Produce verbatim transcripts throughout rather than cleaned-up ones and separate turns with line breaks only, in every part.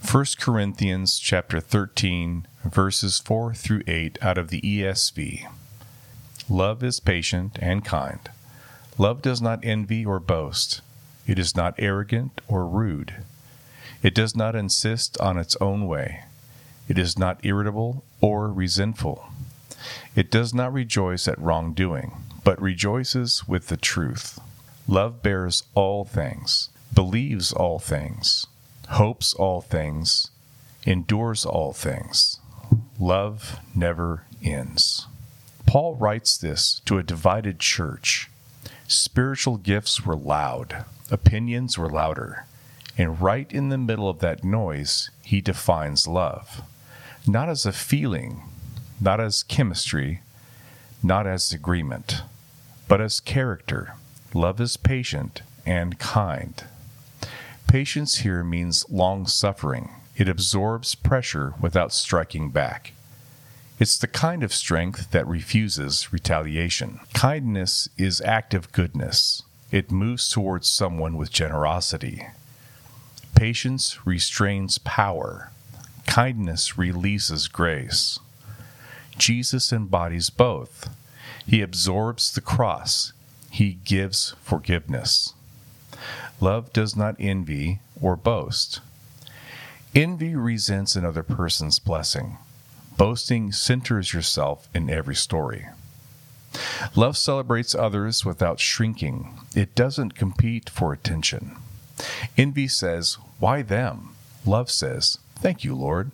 First Corinthians chapter thirteen, verses four through eight out of the E S V. Love is patient and kind. Love does not envy or boast. It is not arrogant or rude. It does not insist on its own way. It is not irritable or resentful. It does not rejoice at wrongdoing, but rejoices with the truth. Love bears all things, believes all things, hopes all things, endures all things. Love never ends. Paul writes this to a divided church. Spiritual gifts were loud, opinions were louder, and right in the middle of that noise, he defines love. Not as a feeling, not as chemistry, not as agreement, but as character. Love is patient and kind. Patience here means long-suffering. It absorbs pressure without striking back. It's the kind of strength that refuses retaliation. Kindness is active goodness. It moves towards someone with generosity. Patience restrains power. Kindness releases grace. Jesus embodies both. He absorbs the cross. He gives forgiveness. Love does not envy or boast. Envy resents another person's blessing. Boasting centers yourself in every story. Love celebrates others without shrinking. It doesn't compete for attention. Envy says, "Why them?" Love says, "Thank you, Lord."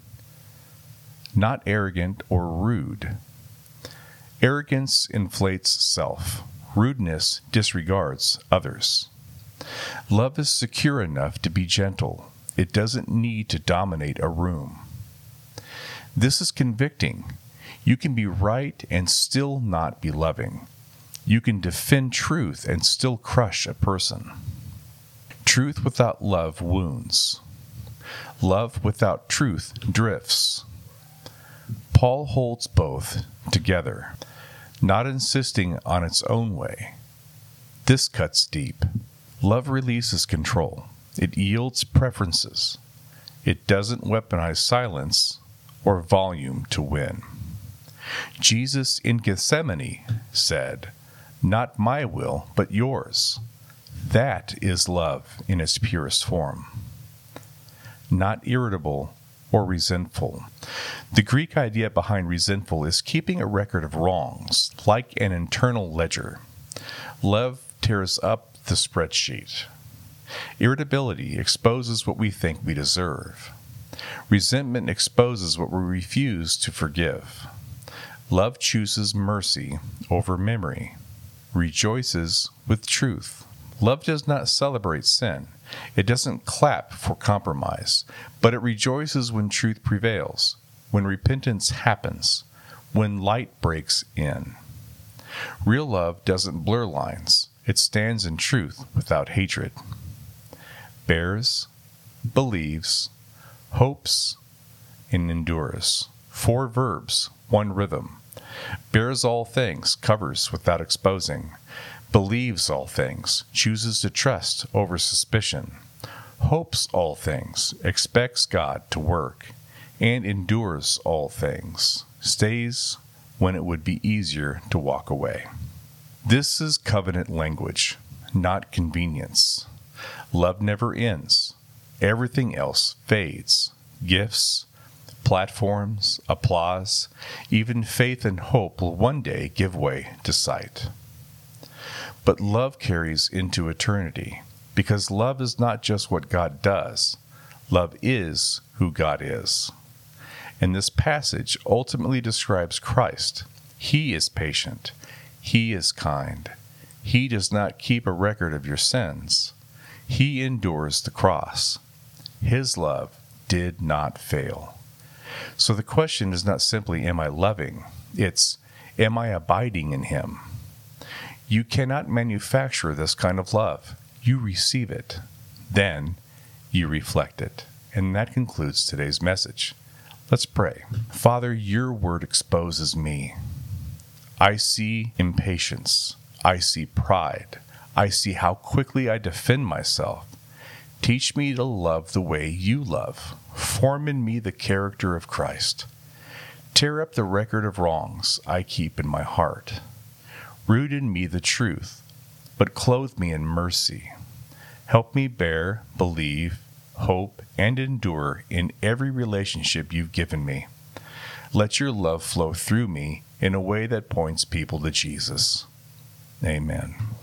Not arrogant or rude. Arrogance inflates self. Rudeness disregards others. Love is secure enough to be gentle. It doesn't need to dominate a room. This is convicting. You can be right and still not be loving. You can defend truth and still crush a person. Truth without love wounds. Love without truth drifts. Paul holds both together, not insisting on its own way. This cuts deep. Love releases control. It yields preferences. It doesn't weaponize silence or volume to win. Jesus in Gethsemane said, "Not my will, but yours." That is love in its purest form. Not irritable or resentful. The Greek idea behind resentful is keeping a record of wrongs, like an internal ledger. Love tears up the spreadsheet. Irritability exposes what we think we deserve. Resentment exposes what we refuse to forgive. Love chooses mercy over memory, rejoices with truth. Love does not celebrate sin. It doesn't clap for compromise, but it rejoices when truth prevails, when repentance happens, when light breaks in. Real love doesn't blur lines. It stands in truth without hatred. Bears, believes, hopes, and endures. Four verbs, one rhythm. Bears all things, covers without exposing. Believes all things, chooses to trust over suspicion. Hopes all things, expects God to work. And endures all things, stays when it would be easier to walk away. This is covenant language, not convenience. Love never ends. Everything else fades. Gifts, platforms, applause, even faith and hope will one day give way to sight. But love carries into eternity, because love is not just what God does. Love is who God is. And this passage ultimately describes Christ. He is patient. He is kind. He does not keep a record of your sins. He endures the cross. His love did not fail. So the question is not simply, am I loving? It's, am I abiding in him? You cannot manufacture this kind of love. You receive it. Then you reflect it. And that concludes today's message. Let's pray. Father, your word exposes me. I see impatience. I see pride. I see how quickly I defend myself. Teach me to love the way you love, Form in me the character of Christ. Tear up the record of wrongs I keep in my heart. Root in me the truth, but clothe me in mercy. Help me bear, believe, hope, and endure in every relationship you've given me. Let your love flow through me in a way that points people to Jesus. Amen.